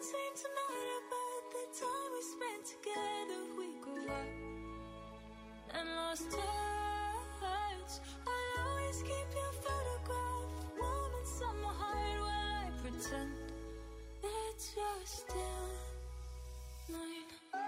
seem to matter, but the time we spent together, we grew up and lost touch. I'll always keep your photograph warm inside my heart while I pretend that you're still mine.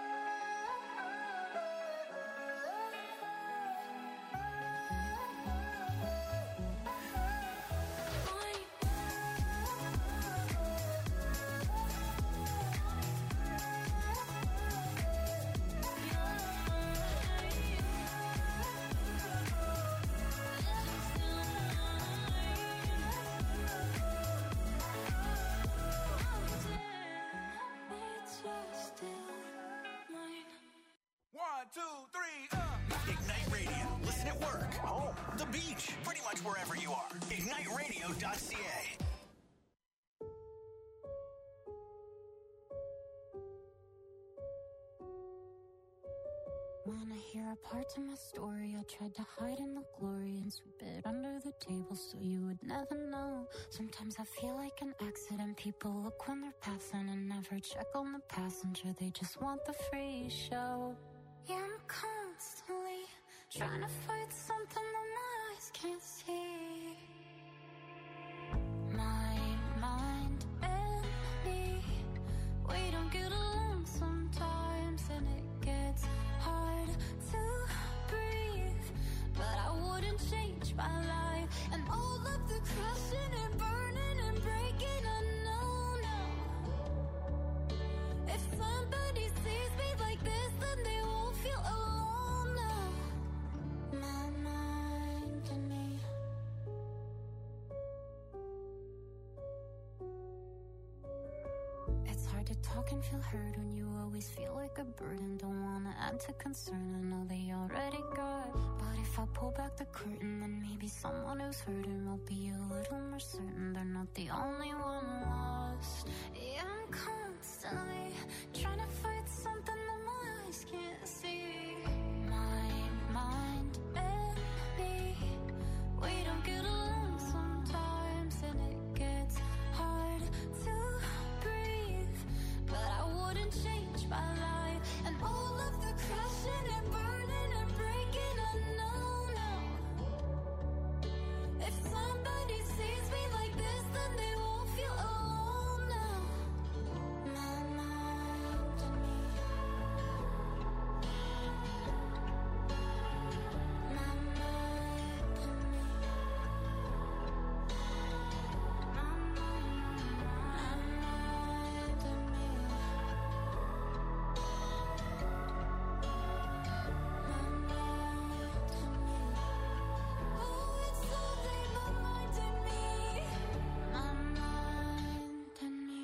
Ignite Radio. Listen at work, home, the beach, pretty much wherever you are. IgniteRadio.ca. Wanna hear a part of my story? I tried to hide in the glory and sweep it under the table so you would never know. Sometimes I feel like an accident. People look when they're passing and never check on the passenger. They just want the free show. Yeah, I'm constantly trying to fight something that my eyes can't see. My mind and me, we don't get along sometimes, and it gets hard to breathe. But I wouldn't change my life, and all of the crashing and burning and breaking, I know now. If somebody sees me like this, then they won't feel alone now. My mind and me. It's hard to talk and feel heard when you always feel like a burden. Don't wanna add to concern, I know they already got. But if I pull back the curtain, then maybe someone who's hurting will be a little more certain they're not the only one lost. Yeah, I'm constantly trying to fight something that my eyes can't see. My mind and me, we don't get along sometimes, and it gets hard to breathe. But I wouldn't change my life, and all of the crashing and burning and breaking, I know now. If somebody sees me like this, then they won't feel alone now. My mind and me. My mind and me. My mind and me. Oh, it's only my mind and me. My mind and me.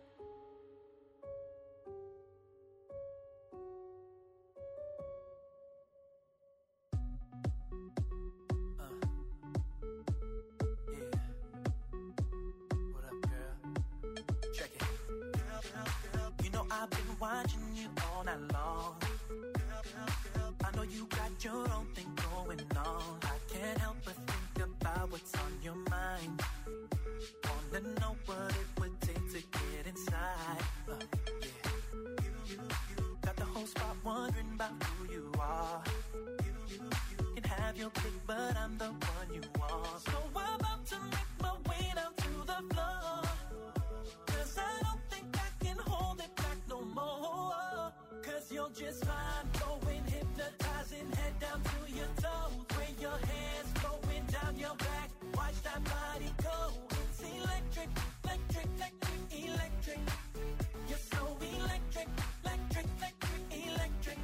Yeah. What up, girl? Check it. You know I've been watching you all night long. I know you got your own thing going on. I can't help but think about what's on your mind. Wanna know what it would take to get inside. You got the whole spot wondering about who you are. Can have your pick, but I'm the one you want. So I'm about to make my way down to the floor, 'cause I don't think I can hold it back no more. 'Cause you're just fine, going hypnotizing, head down to your toes. Where your hands going down your back, watch that body go. It's electric, electric, electric, electric. You're so electric, electric, electric, electric.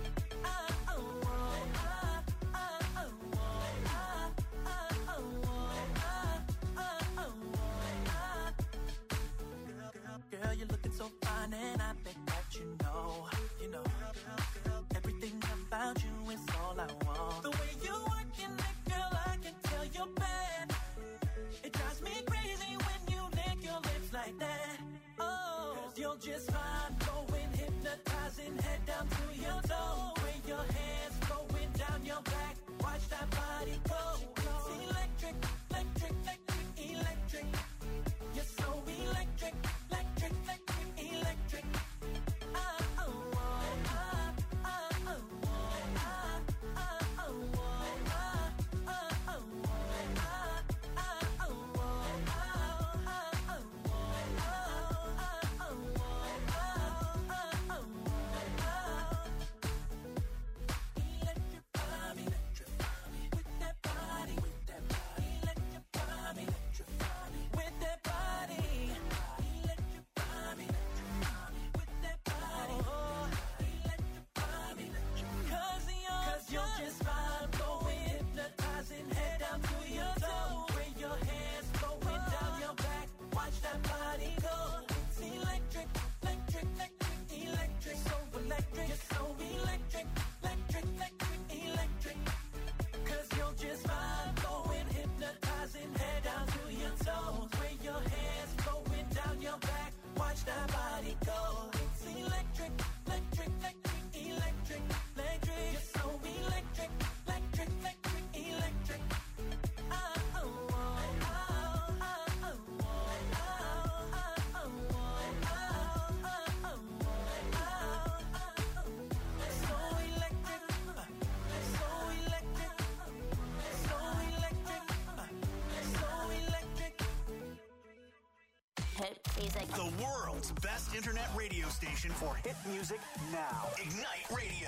Girl, you're looking so fine, and I bet that you know, everything about you is all I want. The way you working it, girl, I can tell you're bad. It drives me crazy when you lick your lips like that. Oh, 'cause you're just fine, going hypnotizing, head down to your toes. Where your hands going down your back, watch that body go. It's electric, electric, electric, electric. You're so electric, electric, electric, electric. watch that body go. It's electric, electric, electric, electric, electric. You're so electric, electric, electric, electric. Hit music. The world's best internet radio station for hit music now. Ignite Radio.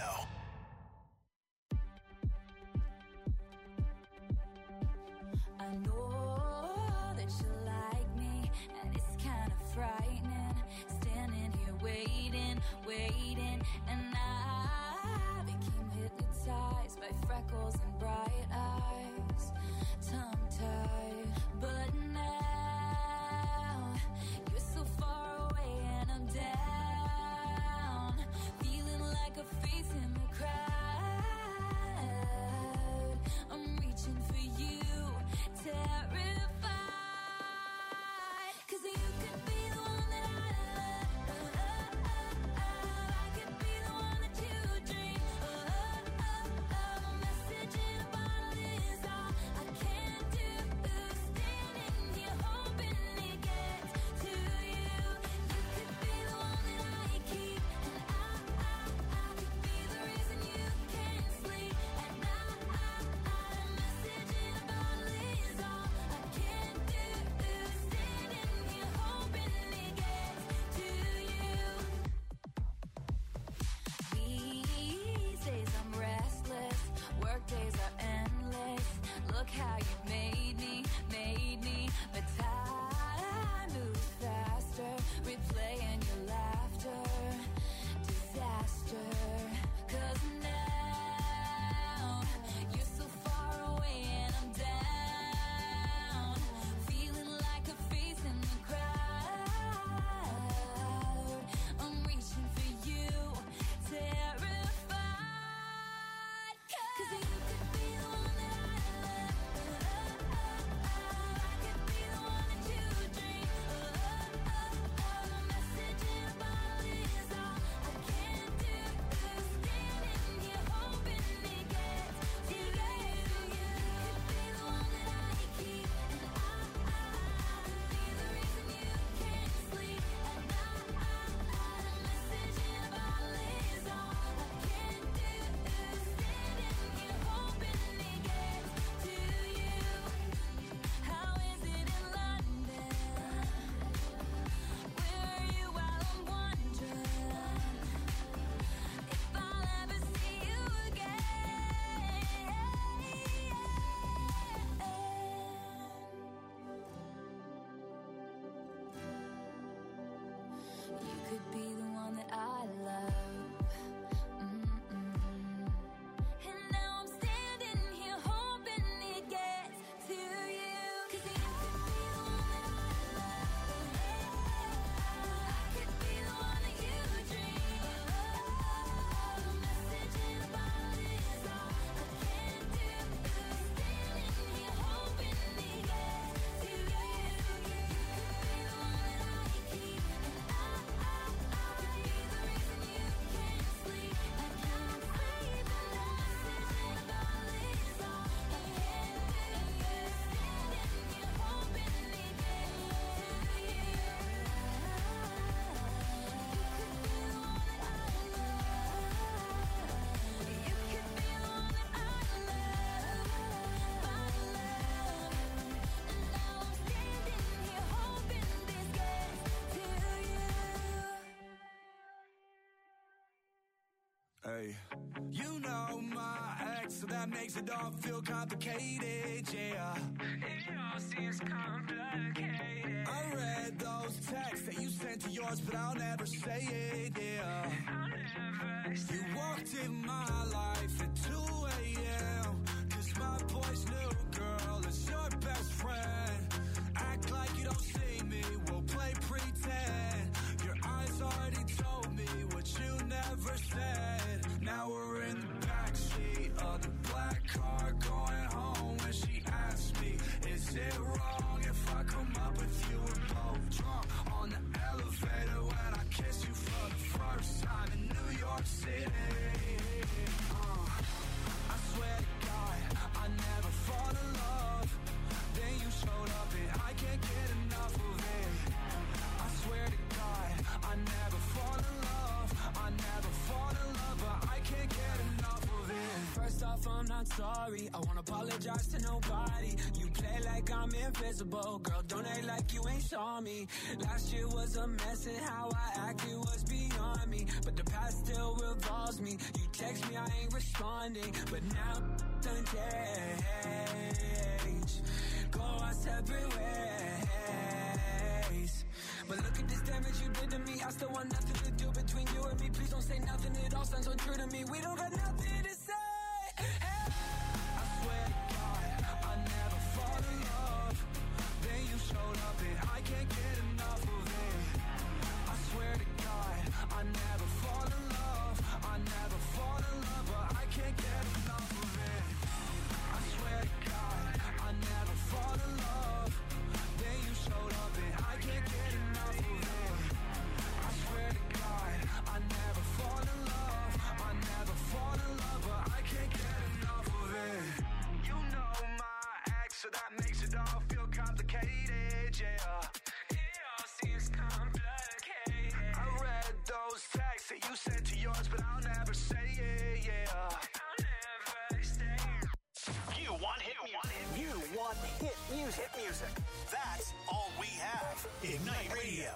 I know that you like me, and it's kind of frightening. Standing here waiting, waiting, and I became hypnotized by freckles and bright eyes, tongue-tied. But now you're so far away and I'm down, feeling like a face in the crowd. I'm reaching for you, terrified, 'cause you could be the one that I love. I could be the one that you dream. A message in a bottle is all I can do. Standing here hoping it gets to you. You could be the one that I keep, and I could be the reason you can't sleep at night. A message in a bottle is all I can do. Standing here hoping it gets to you. These days I'm restless, work days are endless. Look how you made me, but time moves faster, replaying your laughter, disaster. 'Cause now you're so far away and I'm down, feeling like a face in the crowd. I'm reaching for you, terrified, 'cause you could be the one that I love. I could be the one that you dream. A message in a bottle is all I can do. Standing here hoping it gets to you. You could be the one that I keep, and I could be the reason you can't sleep at night. A message in a bottle is all I can do. Standing here hoping it gets to you. How is it in London? Where are you while I'm wondering if I'll ever see you again? You could be the one that I love. And now I'm standing here hoping it gets to you. 'Cause you could be the one that I love. I could be the one that you dream. A message in a bottle is all I can do. Standing here hoping it gets to you. You could be the one that I keep, and I could be the reason you can't sleep at night. A message in a bottle is all I can do. Standing here hoping it gets to you. You could be the one that I love. You could be the one that I love, my love. And now I'm standing here hoping this gets to you. Hey, you know my ex, so that makes it all feel complicated, yeah. It all seems complicated. I read those texts that you sent to yours, but I'll never say it, yeah. You walked in my life at 2 a.m. 'Cause my boy's new girl is your best friend. Act like you don't see me, we'll play pretend. Your eyes already told me what you never said. Now we're in the backseat of the black car going home, and she asked me, is it wrong if I come up with you? We're both drunk on the elevator not sorry. I won't apologize to nobody. You play like I'm invisible. Girl, don't act like you ain't saw me. Last year was a mess and how I acted was beyond me. But the past still revolves me. You text me, I ain't responding. But now done change. Go our separate ways. But look at this damage you did to me. I still want nothing to do between you and me. Please don't say nothing, it all sounds untrue to me. We don't got nothing to say. Hey. I swear to God, I never fall in love. Then you showed up and I can't get enough of it. I swear to God, I never fall in love. I never fall in love, but I can't get enough of it. I swear to God, I never fall in love. Then you showed up and I can't get enough of it. I swear to God, I never fall in love. I never fall in love, but I can't get enough of it. You know my ex, so that makes it all feel complicated, yeah. It all seems complicated. I read those texts that you sent to yours, but I'll never say it, yeah. I'll never say it. You want hit music. You want hit music. Hit music. That's all we have. Ignite Radio.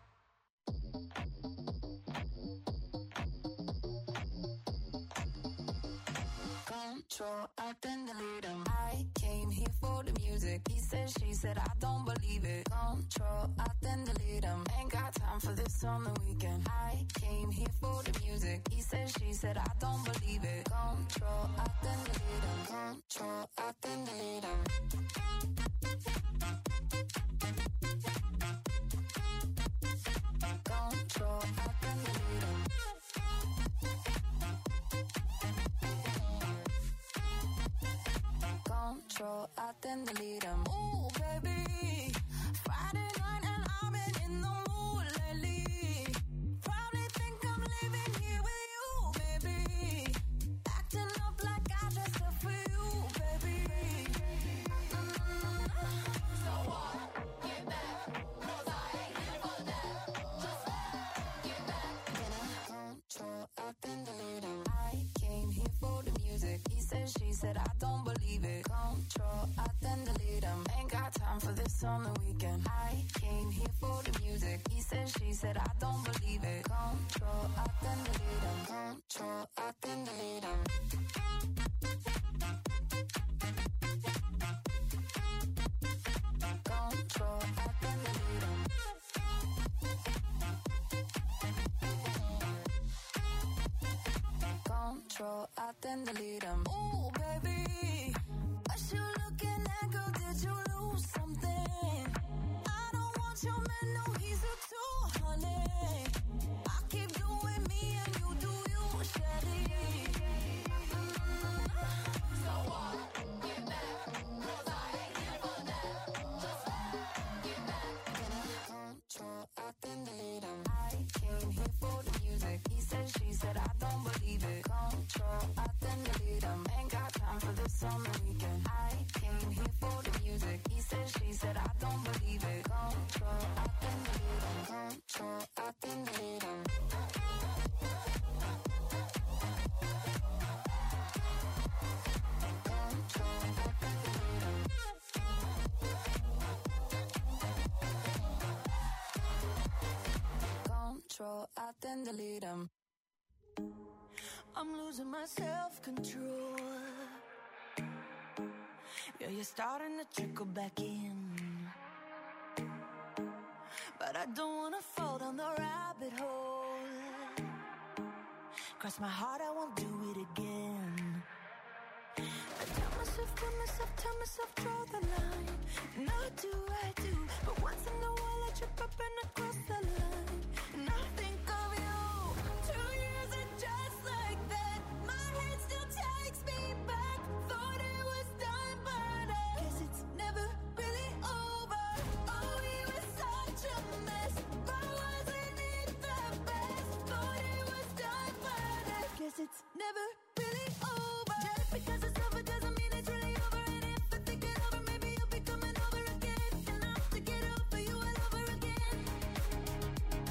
Control, I then delete him. I came here for the music. He said, she said, I don't believe it. Control, I then delete him. Ain't got time for this on the weekend. I came here for the music. He said, she said, I don't believe it. Control, I then delete him. Control, I then delete him. Control, I then delete him. Control, I then delete him. Ooh, baby, Friday night and I've been in the mood lately. Probably think I'm living here with you, baby. Acting up like I dressed up for you, baby. So what? Get back, 'cause I ain't here for that. Just get back. Control, I then delete him. I came here for the music. He said, she said, I don't believe it. Control, I then delete him. Ain't got time for this on the weekend. I came here for the music. He said, she said, I don't believe it. Control, I then delete him. Control, I then delete him. Control, I then delete him. Control, I then delete him. Ooh, baby, what you looking at, girl? Did you lose something? I don't want your man, no, he's a tool, honey. I keep doing me and you do you, Shelly. So what? Get back, 'cause I ain't here for that. Just get back. Control, I then delete him. I came here for the music. He said, she said, I don't believe it. Control, I then delete him. Ain't got time for this on the weekend. I came here for the music. He said, she said, I don't believe it. Control, I then delete him. Control, I then delete him. Control, I then delete him. Control, I then delete him. I'm losing my self-control. Yeah, you're starting to trickle back in. But I don't wanna fall down the rabbit hole. Cross my heart, I won't do it again. I tell myself, draw the line. And I do, but once in a while I trip up and I cross the line. And I think of you. 2 years and just like that, my head still takes me back. Thought it was done, but I guess it's never really over. Oh, we were such a mess, but wasn't it the best? Thought it was done, but I guess it's never really over. Just because it's over doesn't mean it's really over. And if I think it over, maybe you'll be coming over again. And I'll have to get over you all over again.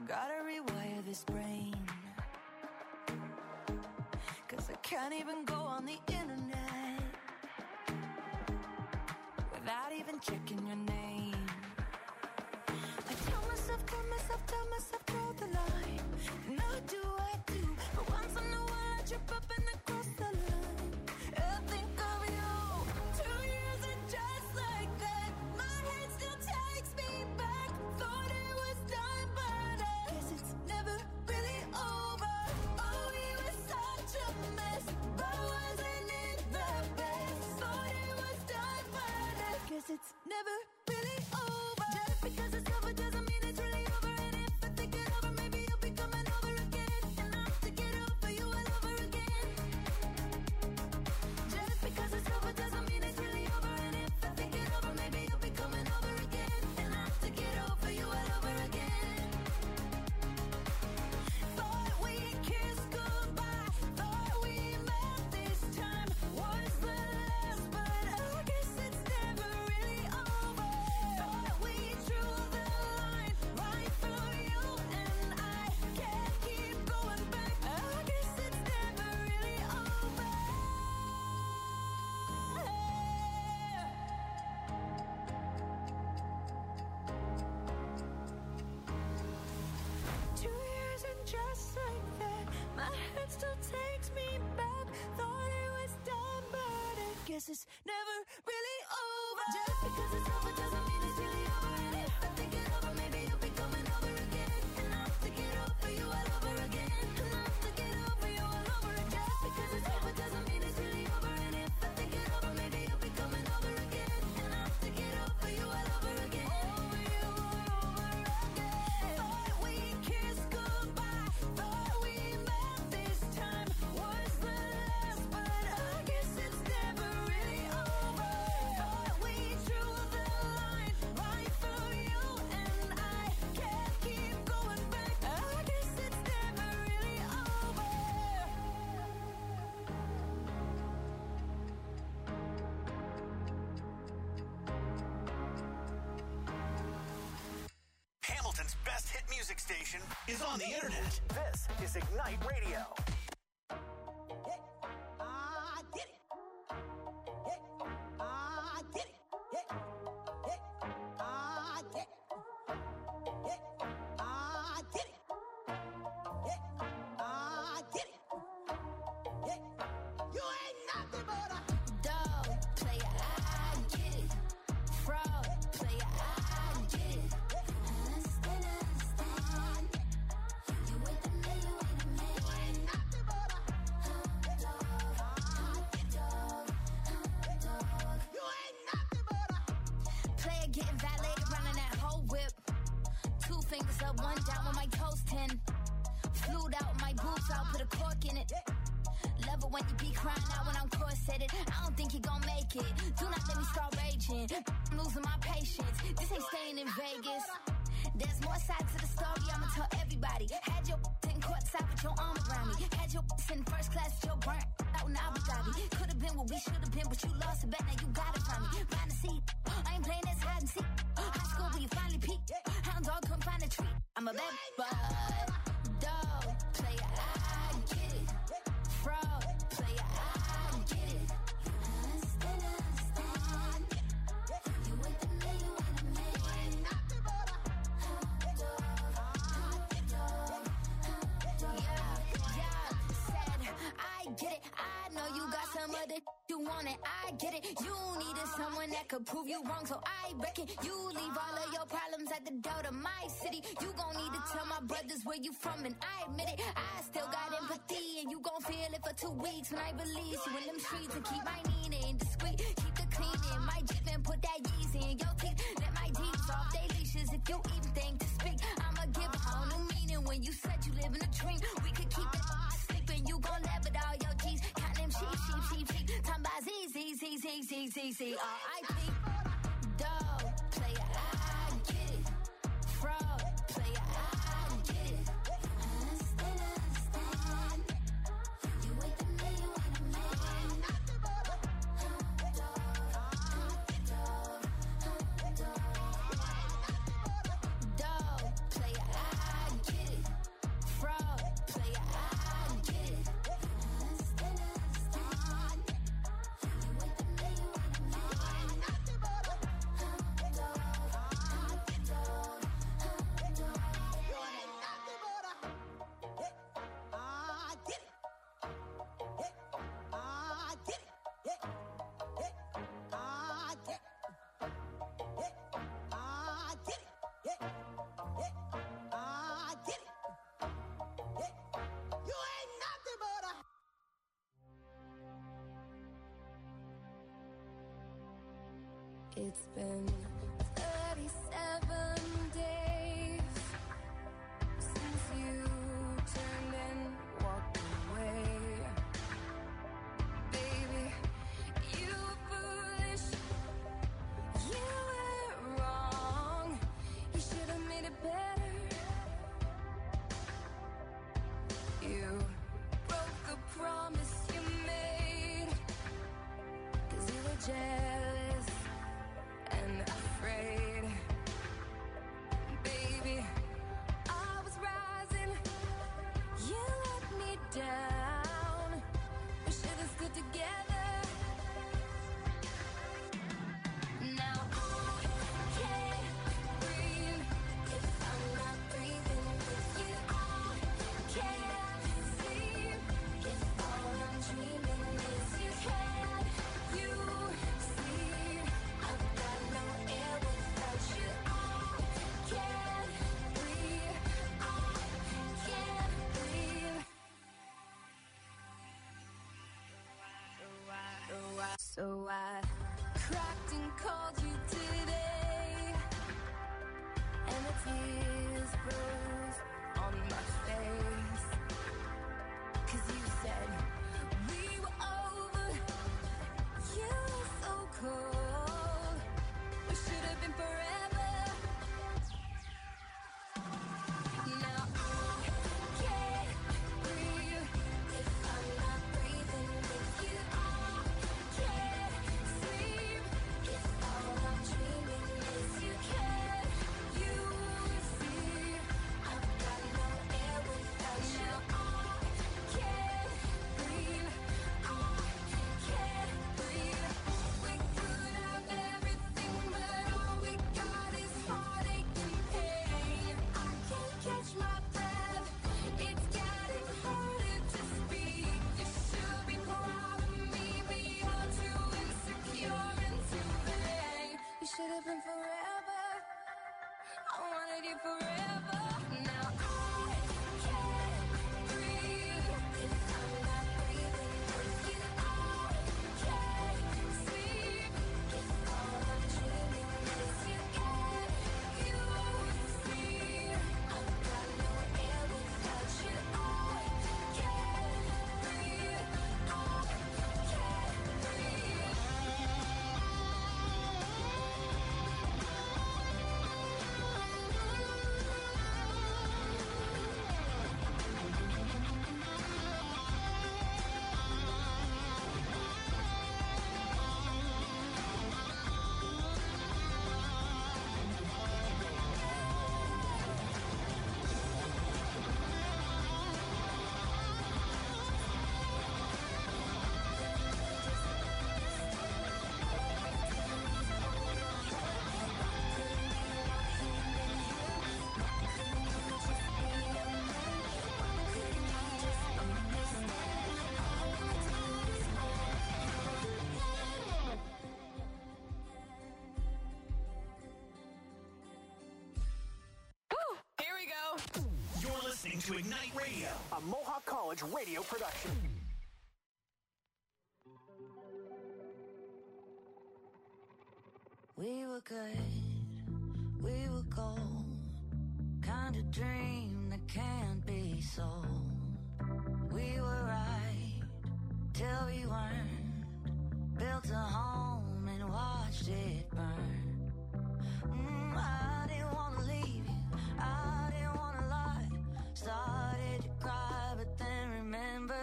gotta rewire this brain, 'cause I can't even go on the internet without even checking your name. I tell myself, draw the line. And how do I do? But once in a while I trip up and I cross the line. I think of you. 2 years and just like that, my head still takes me back. Thought it was done, but I guess it's never really over. Oh, we were such a mess, but wasn't it the best? Thought it was done, but I guess it's never really over. Just because it's over doesn't mean it's really over. And if I think it over, maybe you'll be coming over again. And I'll take it over you all over again. Just because it's over doesn't mean it's really over. And if I think it over, maybe you'll be coming over again. And I'll take it over you all over again. Thought we kissed goodbye, thought we met this time was the last, but I guess it's never really over. Thought we drew the line right through you and I can't keep going back. I guess it's never really over. 2 years and just like that, my head still takes me back. Thought it was done, but I guess it's never really over. Just because it's over doesn't mean it's really over. And if I think it over, maybe you'll be coming over again. And I'll take it over you all over again. And I'll take it over you all over again. Just because it's over doesn't mean it's really over. And if I think it over, maybe you'll be coming over again. And I'll take it over you all over again. Over you all over again. Thought we kissed goodbye, thought we met this time was the last, but I guess it's never really over. Thought we drew the line right through you and I can't keep going back. I guess it's never really over. Hamilton's best hit music station is on the internet. This is Ignite Radio. I did it. I did it. I did it. I did it. I did it. You ain't nothing but a Dog player, I get it. Fraud player, I get it. Understand. You with the man, you with the man. you ain't nothing but a dog. You ain't nothing but a Player getting violated, running that whole whip. 2 fingers up, 1 down with my toes 10. Flued out my boobs, I'll put a cork in it. Love it when you be crying out when I'm corseted. I don't think you gon' make it. Do not let me start raging. I'm losing my patience. This ain't staying in Vegas. There's more sides to the story, I'ma tell everybody. Had your in courtside with your arm around me. Had your in first class with your burnt out in Abu Dhabi. Could've been what we should've been, but you lost a bet, now you got it from me. Find a seat, I ain't playing this hide and seek. High school where you finally peak. Hound dog come find a treat. I'm a bad bud. Dog player, I get it. Fraud player, I get it. Understand. You with the man, you with the man. you ain't nothing but a Yeah, said I get it. I know you got some other you want it. I get it. You needed someone that could prove you wrong, so I reckon you leave all of your problems at the door to my city. You gon' need to tell my brothers where you from, and I admit it. I still got empathy, and you gon' feel it for 2 weeks when I release you in them streets and keep my Nina discreet. Keep the cleaning, my Jeep and put that Yeezy in your teeth. Let my Jeeps off they leashes if you even think to speak. I'ma give a whole new meaning when you said you live in a dream. We could keep it sleeping, you gon' laugh at all your G's. Count them sheep. Time by Z. R.I.P. Dog player, I get it. Fraud player, I get it. Understand. You with the man, you with the man. nothing but a Dog player, I get It's been 37 days since you turned and walked away. Baby, you were foolish. You were wrong. You should have made it better. You broke the promise you made, 'cause you were jealous and afraid. Baby, I was rising, you let me down. We should have stood together. Now I can't breathe if I'm not breathing with you. I can't sleep if all I'm dreaming is you. Can you see I've got no air without you? I can't breathe. I can't breathe. So I cracked and called you today, and the tears froze on my face. 'Cause you said we were over. You were so cold. We should have been forever. Now I can't breathe if I'm not breathing with you. I can't sleep if all I'm dreaming is you. Can you see I've got no air without you? I can't breathe. I can't breathe. We could have everything, but all we got is heartache and pain. I can't catch my breath. It's getting harder to speak. You should be proud of me, but you're too insecure and too vain. You should have been forever. I wanted you forever. Now I can't breathe if I'm not breathing with you. I can't sleep if all I'm dreaming is you. Can you see I've got no air without you? I can't breathe. I can't breathe. Here we go. You're listening to Ignite Radio, a Mohawk College radio production. We were good, we were gold, kind of dream that can't be sold. We were right till we weren't, built a home and watched it burn. I didn't want to leave you, I didn't want to lie, started to cry but then remembered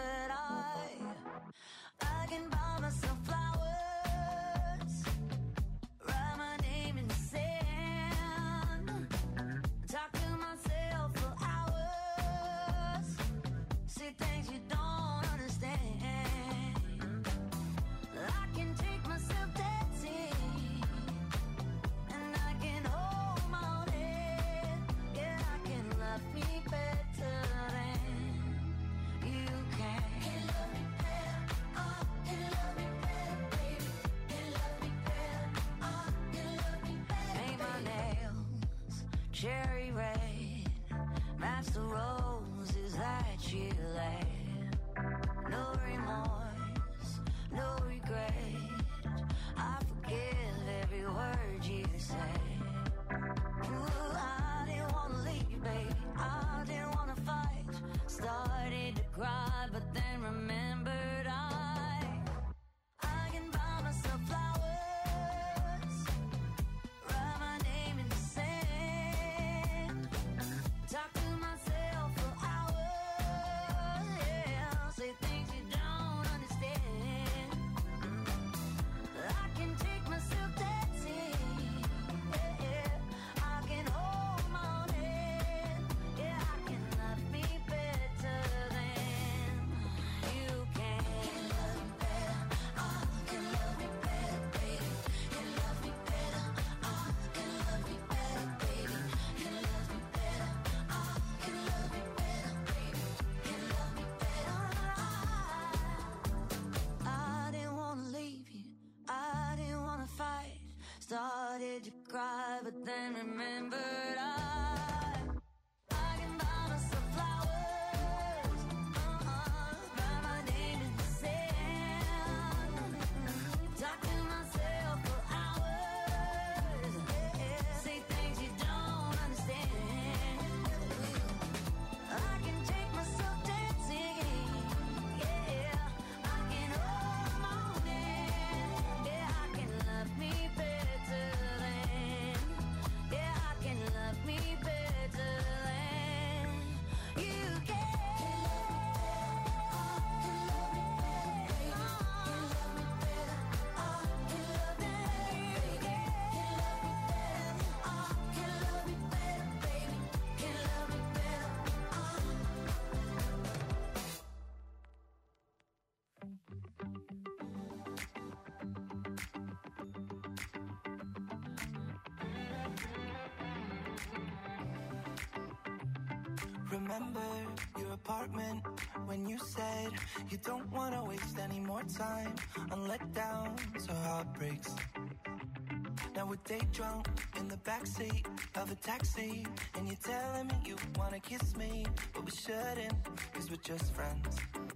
I can buy myself flowers, write my name in the sand, talk to myself for hours, see things you don't understand. I can take myself dancing, and I can hold my own head. Yeah, I can love me better than you can. Can love me better, can love me better, baby. Can love me better, can love me better. Paint my nails cherry red, match the roses that you laid. No remorse, no regret, I forgive every word remember your apartment when you said you don't want to waste any more time on letdowns or heartbreaks. Now we're day drunk in the backseat of a taxi, and you're telling me you want to kiss me, but we shouldn't, cause we're just friends.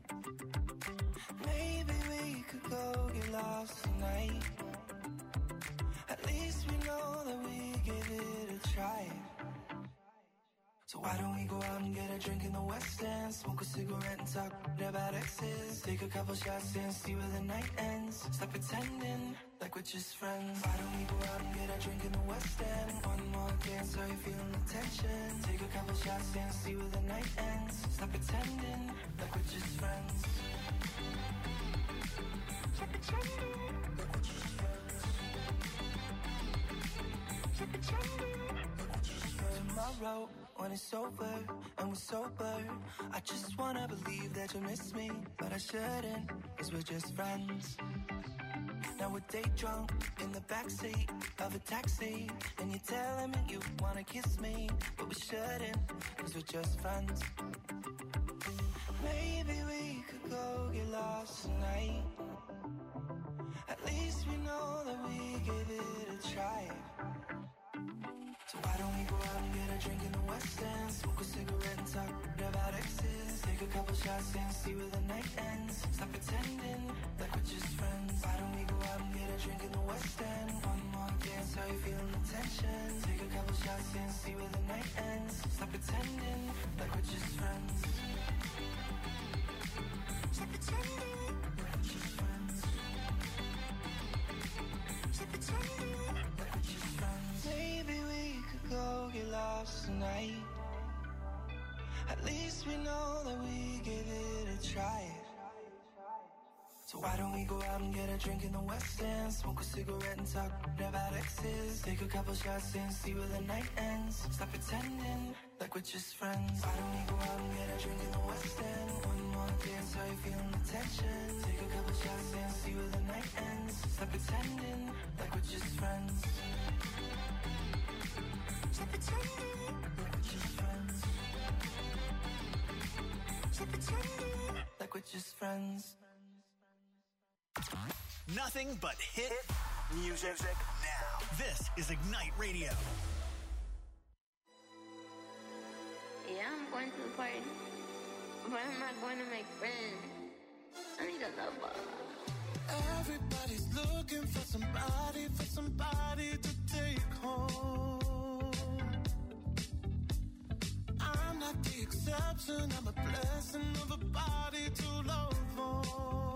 Maybe we could go get lost tonight. At least we know that we give it a try. So why don't we go out and get a drink in the West End, smoke a cigarette and talk about exes, take a couple shots and see where the night ends. Stop pretending like we're just friends. Why don't we go out and get a drink in the West End? One more dance, are you feeling the tension? Take a couple shots and see where the night ends. Stop pretending like we're just friends. Stop pretending like we're just friends. Stop pretending like we're just friends. Tomorrow, when it's over and we're sober, I just wanna believe that you miss me, but I shouldn't, cause we're just friends. Now we're day drunk in the backseat of a taxi, and you're telling me you wanna kiss me, but we shouldn't, cause we're just friends. Maybe we could go get lost tonight. At least we know that we give it a try. So why don't we go out and get a drink in the West End, smoke a cigarette and talk about exes, take a couple shots and see where the night ends. Stop pretending like we're just friends. Why don't we go out and get a drink in the West End? One more dance, are you feeling the tension? Take a couple shots and see where the night ends. Stop pretending like we're just friends. Stop pretending like we're just friends. Stop pretending like we're just friends. Maybe we could go get lost tonight. At least we know that we give it a try. So why don't we go out and get a drink in the West End, smoke a cigarette and talk about exes, take a couple shots and see where the night ends. Stop pretending like we're just friends. Why don't we go out and get a drink in the West End? One more dance, are you feeling the tension? Take a couple shots and see where the night ends. Stop pretending like we're just friends. Stop pretending like we're just friends. Stop pretending like we're just friends. Nothing but hit music now. This is Ignite Radio. Yeah, I'm going to the party, but I'm not going to make friends. I need a lover. Everybody's looking for somebody to take home. I'm not the exception, I'm a blessing of a body to love on.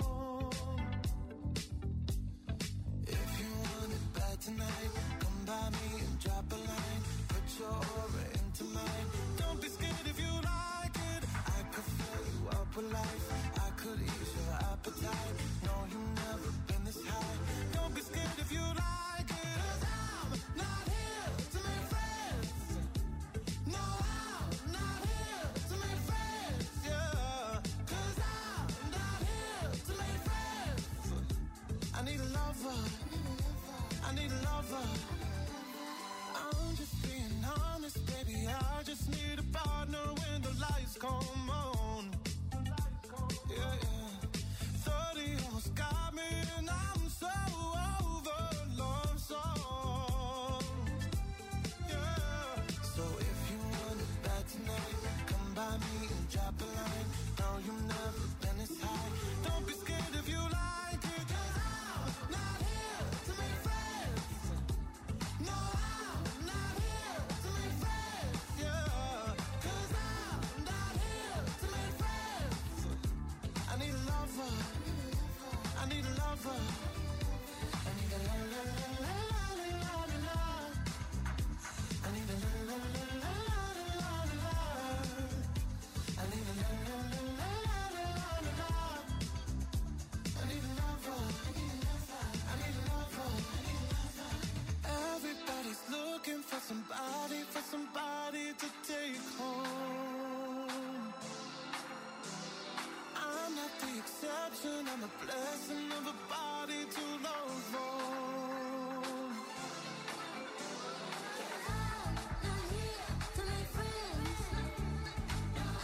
If you want it bad tonight, come by me and drop a line. Put your aura into mine. Don't be scared if you like it. I could fill you up with life. I could ease your appetite. No, you've never been this high. Don't be scared if you like it. 'Cause I'm not here to make friends. No, I'm not here to make friends. Yeah, 'cause I'm not here to make friends. I need a lover. I need a lover. I'm just being honest, baby. I just need a partner when the lights come on. Yeah, yeah. 30 almost got me, and I'm so over love song. Yeah. So if you want it bad tonight, come by me and drop a line. No, you've never been this high. Don't be scared if you like it, 'cause I'm not here to make friends. No, I'm not here to make friends. Yeah, 'cause I'm not here to make friends. I need a lover. I need a lover. I need a la la la la la la la la. I need a la la la la la la la. I need a la la la la la la la. I need a lover. I need a lover. Everybody's looking for somebody to take home. I'm not the exception, I'm a blessing of a body to love on. I'm not here to make friends. No,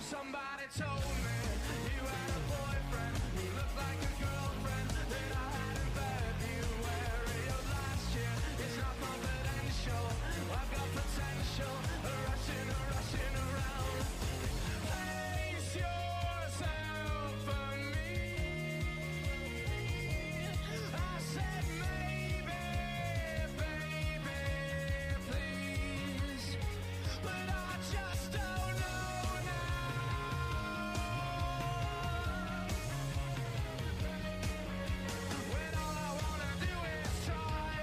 Somebody told me you had a boyfriend who looked like a girlfriend that I had in February of last year. It's not confidential, I've got potential, rushing around. Place yourself for me. I said maybe, baby, please, but I just don't know now. When all I wanna do is try.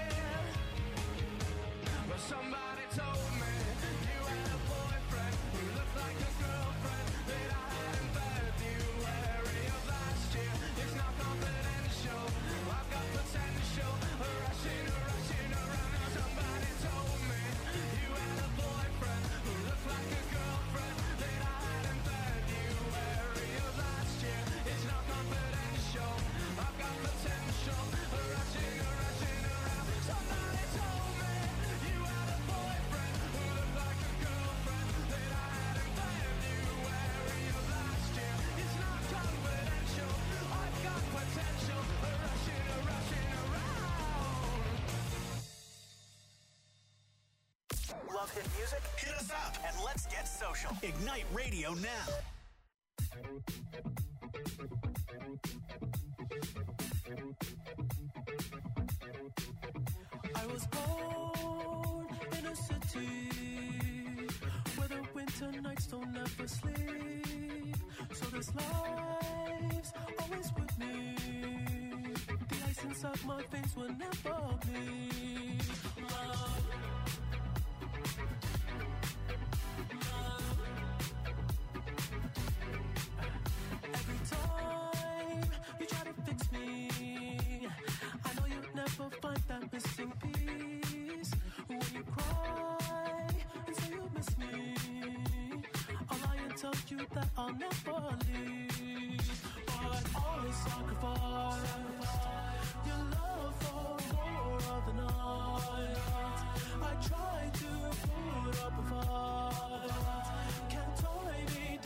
But somebody told me you had a boyfriend who looked like a girlfriend that I had in February of last year. It's not confidential, I've got potential, rushing around. Now somebody told me you had a boyfriend who looked like a girlfriend that I had in February of last year. It's not confidential, I've got potential, rushing around. Somebody told me you had a boyfriend who looked like a girlfriend that I had in February of last year. It's not confidential, I've got potential, rushing around. Love hit music? Hit us up and let's get social. Ignite Radio now. I was born in a city where the winter nights don't ever sleep. So this life's always with me. The ice inside my veins will never bleed. Love. Every time you try to fix me, I know you'll never find that missing piece. When you cry and say you miss me, I'll lie and tell you that I'll never leave. But always sacrifice your love for more of the night. I try to put up a fight, can't tie me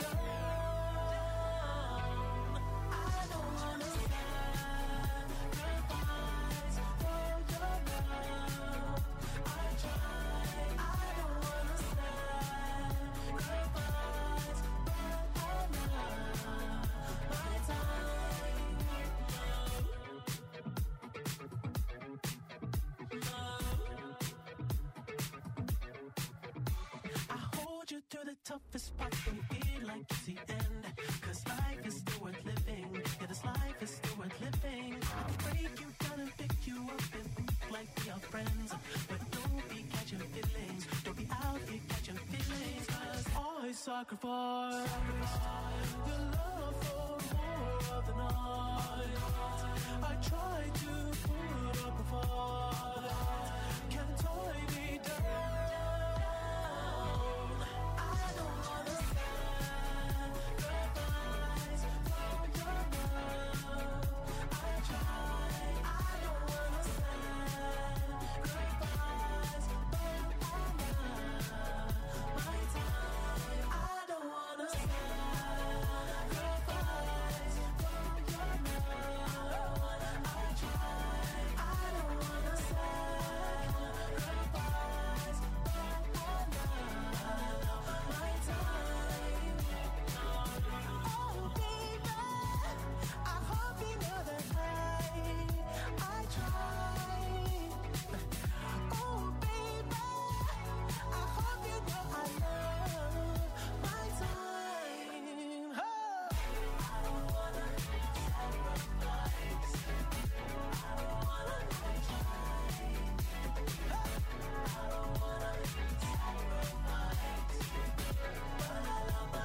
down. I don't understand sacrifice for your love. I try, I don't understand sacrifice for my time. I hold you through the toughest parts, don't feel like it's the end. Cause life is still worth living. Yeah, this life is still worth living. I can break you down and pick you up and think like we are friends. But don't be catching feelings. Don't be out here catching feelings. Cause I sacrifice your love for more of the night. I try to put up a fight, can't tie me down. I don't understand sacrifice for your love. I try, I don't understand sacrifice for my time. I don't understand sacrifice for your love. I try, I don't understand sacrifice for my time. Oh baby, I hope you know that I try. Oh baby, I hope you know I love my time. Oh. I don't wanna sacrifice. I don't wanna try. I don't wanna sacrifice, but I love my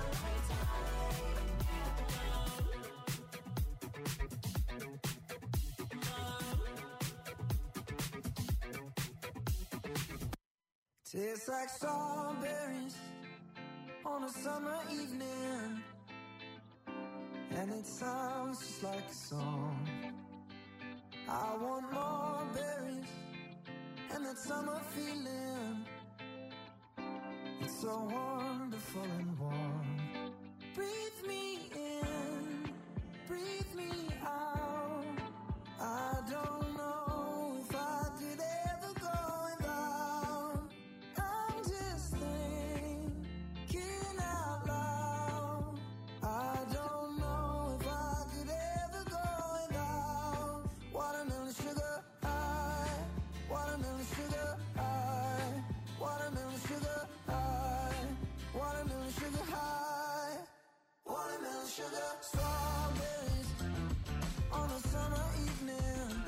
Tastes like strawberries on a summer evening, and it sounds just like a song. I want more berries and that summer feeling. It's so wonderful and warm. Breathe me in, breathe me out. I don't know if I could ever go without. I'm just thinking out loud. I don't know if I could ever go without. Watermelon sugar high, watermelon sugar high, watermelon sugar high, watermelon sugar high, watermelon sugar. Strawberries on a summer evening.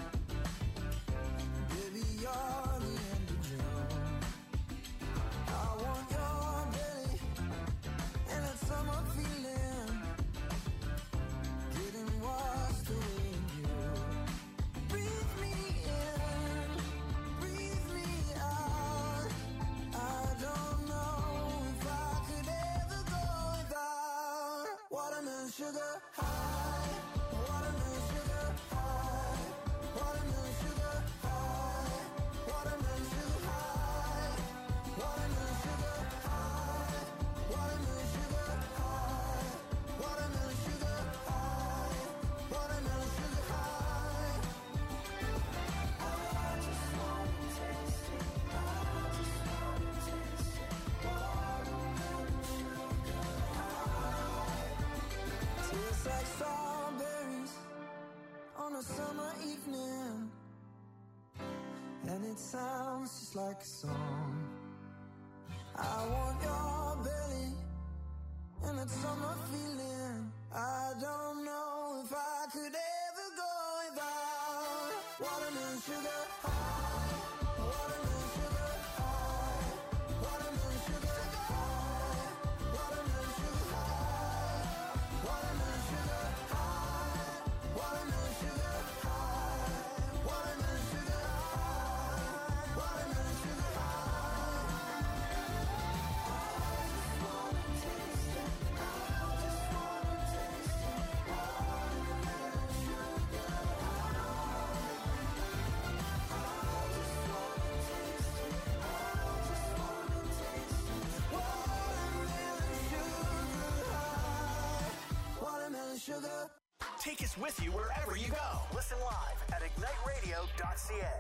Baby, you're the end of June. I want your belly and that summer feeling, getting washed away in you. Breathe me in, breathe me out. I don't know if I could ever go without. Watermelon sugar high, watermelon sugar high, watermelon sugar high, watermelon sugar high, watermelon sugar high, watermelon sugar high, watermelon sugar high, watermelon sugar high. I just wanna taste it, I just wanna taste it. Watermelon sugar high. Tastes like strawberries on a summer evening, and it sounds just like a song. I want your belly and that summer feeling. I don't know if I could ever go without. Watermelon sugar high, watermelon sugar high, watermelon sugar high, watermelon sugar high, watermelon sugar high, watermelon sugar high, watermelon sugar high, watermelon sugar high. I just wanna taste it, I just wanna taste it. Watermelon sugar high. I just wanna taste it, I just wanna taste it. Watermelon sugar high, watermelon sugar. Take us with you wherever you go. Listen live at igniteradio.ca.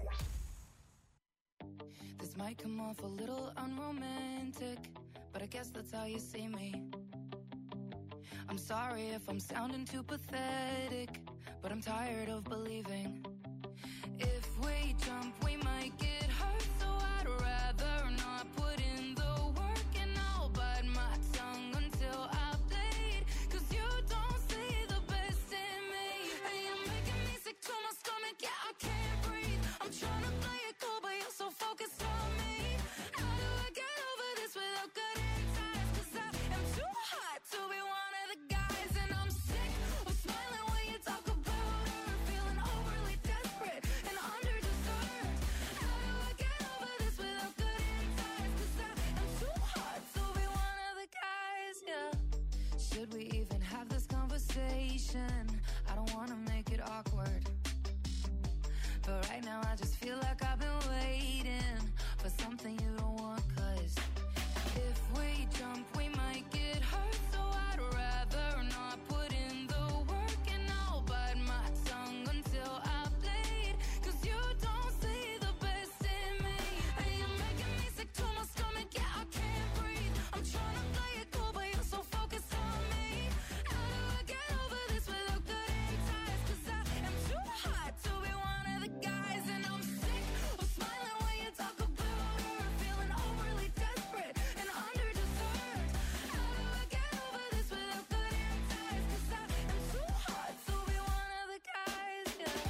This might come off a little unromantic, but I guess that's how you see me. I'm sorry if I'm sounding too pathetic, but I'm tired of believing. If we jump, we might get hurt, so I'd rather not put in the work, and I'll bite my tongue until I bleed. 'Cause you don't see the best in me, and you're making me sick to my stomach, yeah, I can't breathe. I'm trying to play it cool, but you're so focused on me. How do I get over this without cutting ties? 'Cause I am too hot to be one of the guys, and I'm sick of smiling when you talk about her, feeling overly desperate and underdeserved. How do I get over this without cutting ties? 'Cause I am too hot to be one of the guys, yeah. Should we even have this conversation? I don't wanna make it awkward, but right now I just feel like I've been waiting for something you don't want. 'Cause if we jump, we might get hurt, so I'd rather not put in the work, and I'll bite my tongue until I bleed. 'Cause you don't see the best in me, and you're making me sick to my stomach, yeah, I can't breathe. I'm trying to play it cool, but you're so focused on me. How do I get over this without cutting ties? 'Cause I am too hot to be one of the guys, and I'm sick of smiling when you talk about her, feeling overly desperate and underdeserved. How do I get over this without cutting ties? 'Cause I am too hot to be one of the guys, yeah.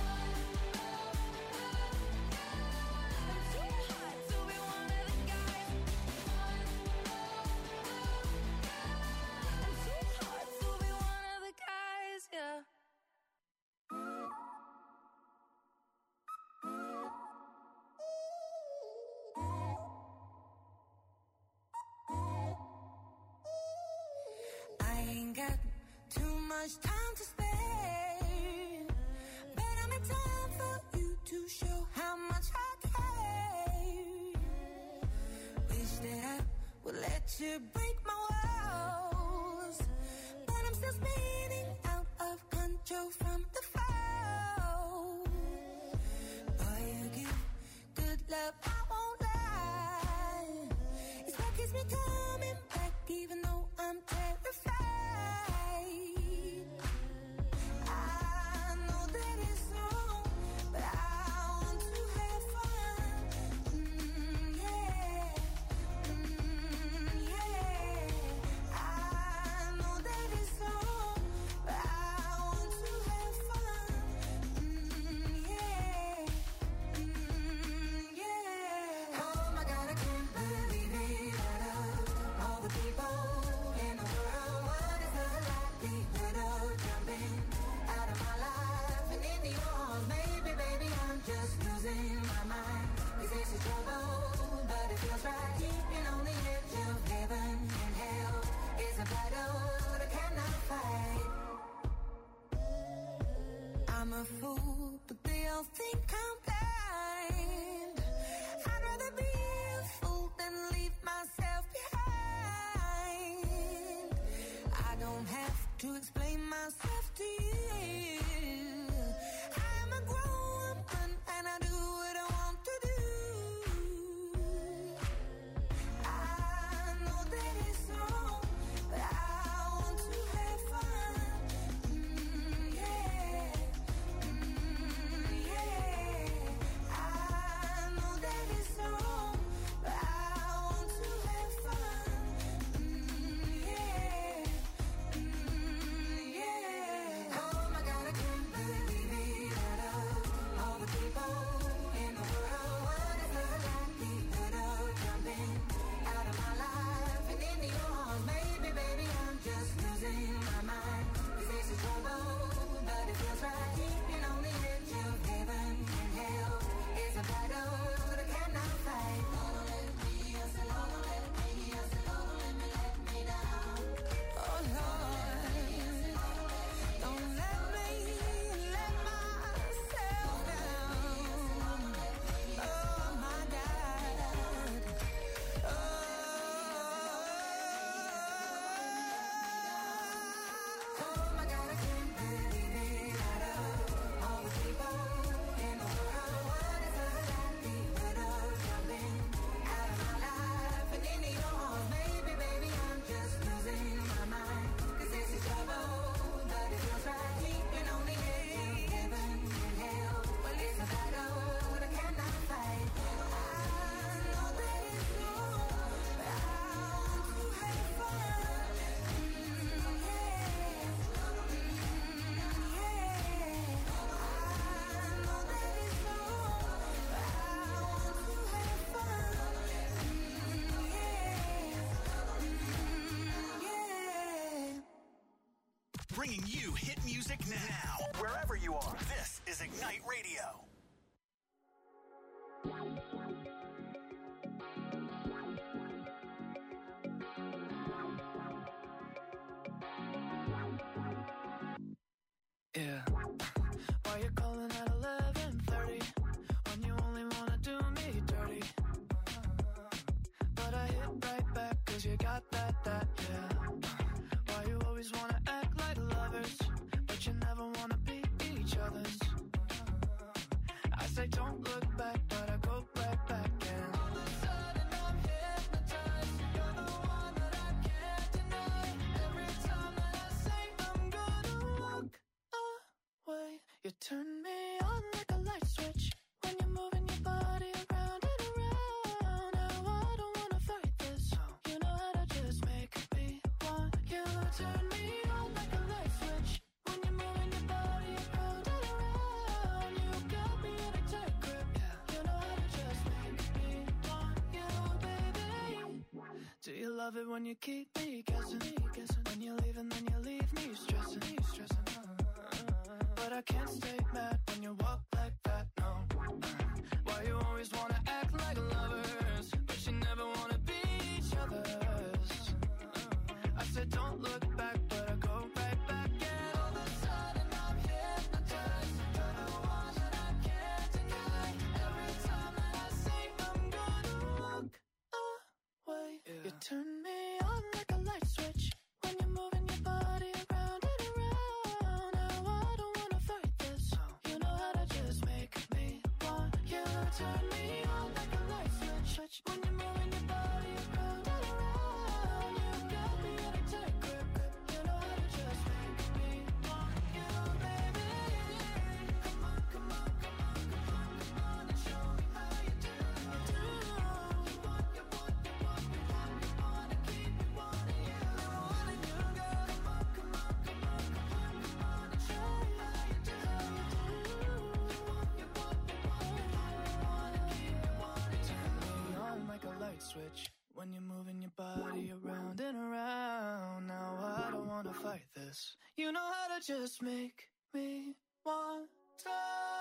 I'm too hot to be one of the guys. I'm too hot to be one of the guys, yeah. I ain't got too much time to spare, but I'm in time for you to show how much I care. Wish that I would let you break my walls, but to explain myself to you. I'm a grown woman and I do what I want to do. I know that it's wrong, but I want to have fun. Yeah, yeah. I know that it's wrong, but I want to have fun. Yeah, yeah. Oh my God, I can't believe it. Out of all the people in the world, what if I like it? Out of jumping out of my life and into your arms, maybe, baby, I'm just losing my mind. 'Cause this is trouble, but it feels right. Keeping on the edge of heaven and hell is a battle that I cannot fight. Don't let me, I said, don't let me, I said, don't let me down. Oh Lord, don't let me let myself down. Oh my God. Oh my God, I can't believe it. Out of all the people in the world, what if I like it? Out of jumping out of my life and into your arms, maybe, baby, I'm just losing my mind. 'Cause this is trouble, but it feels right. Keeping on the edge of heaven and hell. Well, it's a battle that I cannot fight. I know that it's wrong, but I want to have fun. Bringing you hit music now, wherever you are. This is Ignite Radio. Yeah. Why you calling at 11:30 when you only wanna do me dirty? But I hit right back 'cause you got that, yeah. Why you always wanna act like lovers, but you never wanna be each other's? I say don't look back, but I go right back and all of a sudden I'm hypnotized. You're the one that I can't deny. Every time that I say I'm gonna walk away, you turn me on like a light switch when you're moving your body around and around. Now I don't wanna fight this, you know how to just make me want you. Turn me on like a light switch when you're moving your body around and around. You got me in a tight grip, you know how to just make me want you, baby. Do you love it when you keep me guessing? When you leave and then you leave me stressing. But I can't stay mad when you walk like that, no. Why you always wanna act like lovers, but you never wanna be each other's? I said don't look back, but I go right back and all of a sudden I'm hypnotized. You're the one that I can't deny. Every time that I say I'm gonna walk away, you turn me on like a light switch when you're moving your body around and around. Now I don't wanna fight this, you know how to just make me want you. Turn me on like a light switch when you're moving your body around and around. You got me in a tight grip, you know how to just make me want you, baby. Come on, come on, come on, come on, come on and show me how you do. You want, you want, you want, you want, you wanna keep me wanting you. Wanting you, girl. Come on, come on, come on, come on, come on and show me how you do. You want, you want, you want, you want, you wanna keep me wanting you. Turn me on like a light switch when you're moving your body around and around. Now I don't wanna fight this, you know how to just make me want to.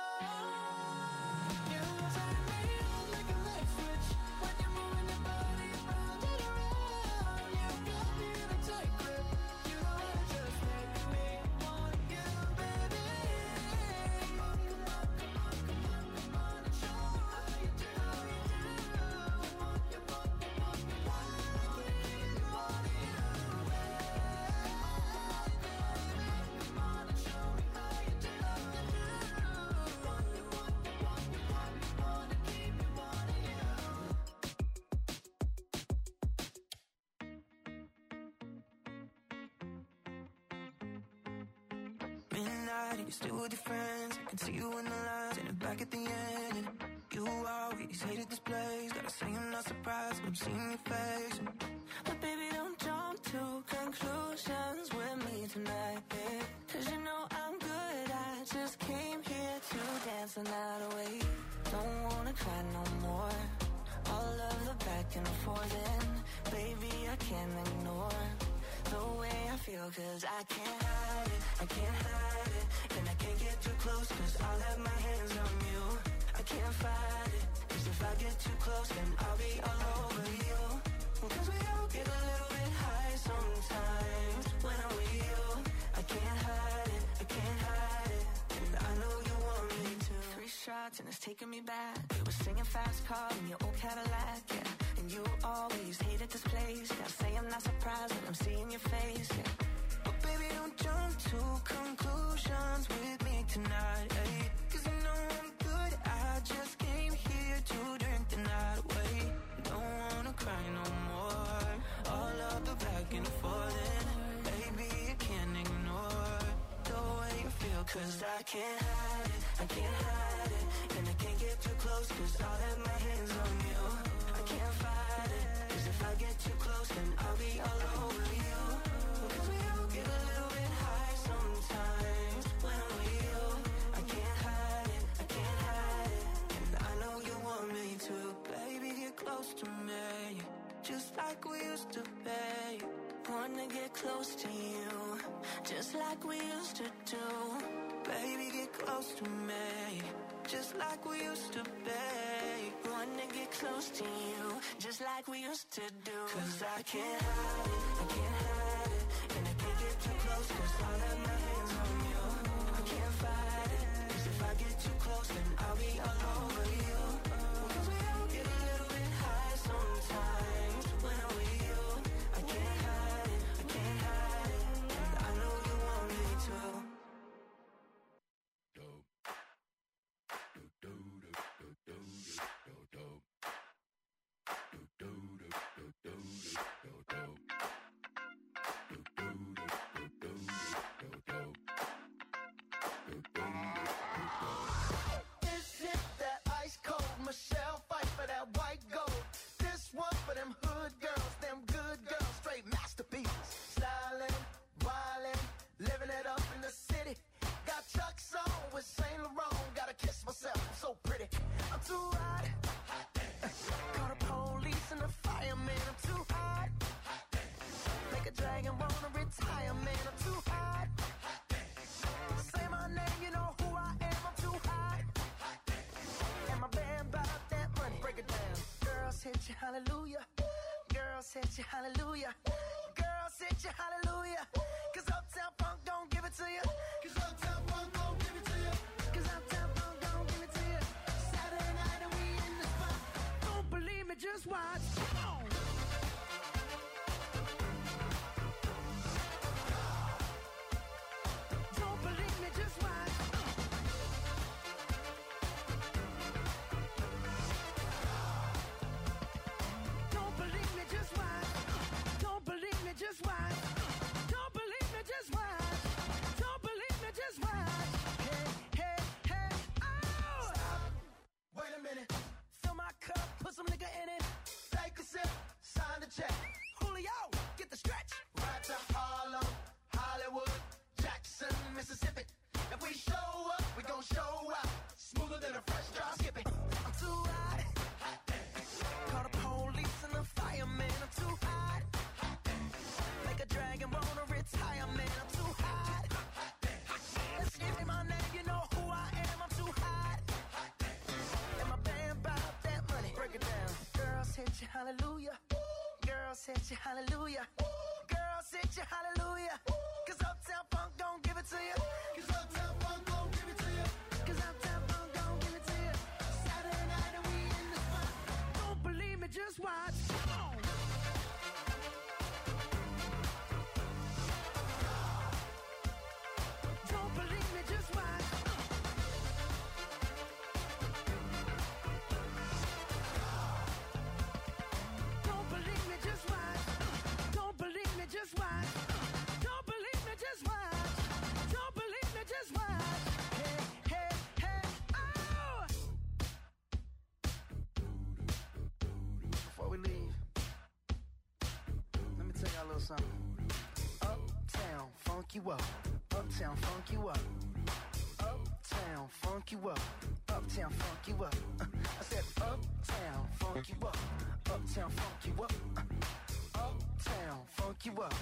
You turn me on like a light switch when you're moving your body around and around. You got me in a tight grip, you know how to just make me want you, baby. Come on, come on, come on, come on, come on and show me how you do. You want, you want, you want, you want, you wanna keep me wanting you. midnight, you're still with your friends. I can see you in the lines and it back at the end. And you always hated this place. Gotta say I'm not surprised, but I'm seeing your face. But baby, don't jump to conclusions with me tonight, babe. Cause you know I'm good, I just came here to dance the night away. Don't wanna cry no more. All of the back and forth, and baby, I can't ignore the way I feel, cause I can't hide it, I can't hide it. And I can't get too close, cause I'll have my hands on you. I can't fight it, cause if I get too close, then I'll be all over you. Cause we all get a little bit high sometimes when I'm with you. I can't hide it, I can't hide it. And I know you want me to. 3 shots and it's taking me back. We were singing fast car in your old Cadillac, yeah. And you always hated this place. Gotta say I'm not surprised when I'm seeing your face, yeah. But baby, don't jump to conclusions with me tonight, hey. Cause you know I'm good, I just came here to drink the night away. Don't wanna cry no more. All of the back and forth, and baby, you can't ignore the way you feel, cause I can't hide it, I can't hide it. And I can't get too close, cause I'll have my hands on you. I can't fight it, cause if I get too close, then I'll be all over you. Cause we all get a little bit high sometimes when I'm with you. I can't hide it, I can't hide it. And I know you want me to. Baby, get close to me, just like we used to be. Wanna get close to you, just like we used to do. Baby, get close to me, just like we used to be. Wanna get close to you, just like we used to do. Cause I can't hide it, I can't hide it. And I can't get too close, cause I'll have my hands on you. I can't fight it, cause if I get too close, then I'll be all over you. Cause we all get a little bit high sometimes when I'm with you. I can't hide it, I can't hide it. And I know you want me to. This hit that ice cold Michelle fight for that white gold. This one for them hood girls, them good girls, straight masterpieces. Stylin', wildin', living it up in the city. Got Chuck's on with Saint Laurent. Gotta kiss myself, I'm so pretty. I'm too hot. Call the police and the fireman. I'm too hot. Make a dragon wanna retire, man. I'm too hot. Say my name, you know who I am. I'm too hot. And my band bought that money. Break it down. Girls hit you, hallelujah. Girls hit you, hallelujah. Girls hit you, hallelujah. Cause Uptown Funk don't give it to you. Cause Uptown Funk don't give it to you. Cause Uptown Funk don't give it to you. Saturday night and we in the spot. Don't believe me, just watch. Come on. Don't believe me, just watch. Don't believe me, just watch. Don't believe me, just watch. Don't believe me, just watch. Don't believe me, just watch. Hey, hey, hey, oh! Stop. Wait a minute. Fill my cup, put some nigga in it. Take a sip, sign the check. Julio, get the stretch. Right to Harlem, Hollywood, Jackson, Mississippi. If we show up, we gon' show out. Smoother than a fresh drop skipping. I'm too hot. Call the police and the fireman. I'm too hot. Make a dragon wanna retire, man. I'm too hot. Let's give me my name, you know who I am. I'm too hot. And my band bought that money. Break it down. Girls hit you, hallelujah. Girls hit you, hallelujah. Girls hit you, hallelujah. Cause Uptown Funk don't give it to you. Cause Uptown Funk don't give it to you. Cause Uptown Funk don't give it to you. Saturday night and we in the spot. Don't believe me, just watch. Come on. Don't believe me, just watch. Don't believe me, just watch. Don't believe something. Uptown, funk you up. Uptown, funk you up. Uptown, funk you up. Uptown, funk you up. I said uptown, funk you up. Uptown, funk you up. Uptown, funk you up.